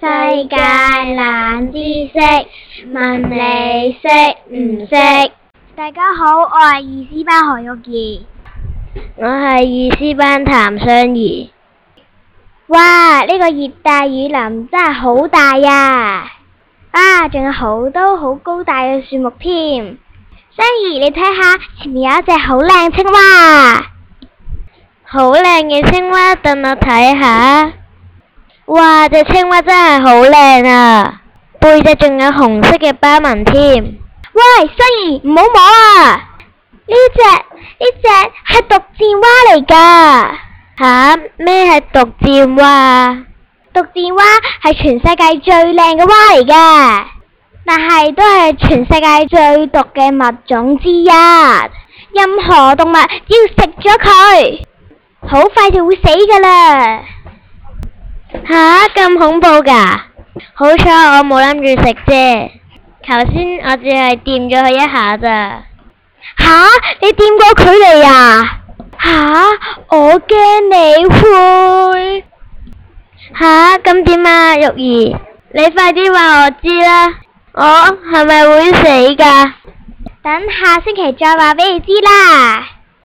世界冷知識，問你識唔識？ 大家好，我係二師班何玉儀。 我係二師班譚雙儀。 哇！呢個熱帶雨林真係好大呀！仲有好多好高大嘅樹木添。雙儀，你睇下前面有一隻好靚青蛙。 好靚嘅青蛙，等我睇下。哇！隻青蛙真係好靚啊，背脊仲有紅色嘅斑紋添。 喂，雙儀，唔好摸啊！呢隻係毒箭蛙嚟㗎。 吓？咩係毒箭蛙？ 毒箭蛙係全世界最靚嘅蛙嚟㗎，但係都係全世界最毒嘅物種之一。任何動物只要食咗佢，好快就會死㗎啦。 吓？咁恐怖㗎？好彩我冇諗住食啫，頭先我只係掂咗佢一下咋。 吓？你掂過佢嚟啊？吓？我驚你會。 吓？咁點啊，玉兒？你快啲話我知啦，我係咪會死㗎？ 等下星期再話俾你知啦。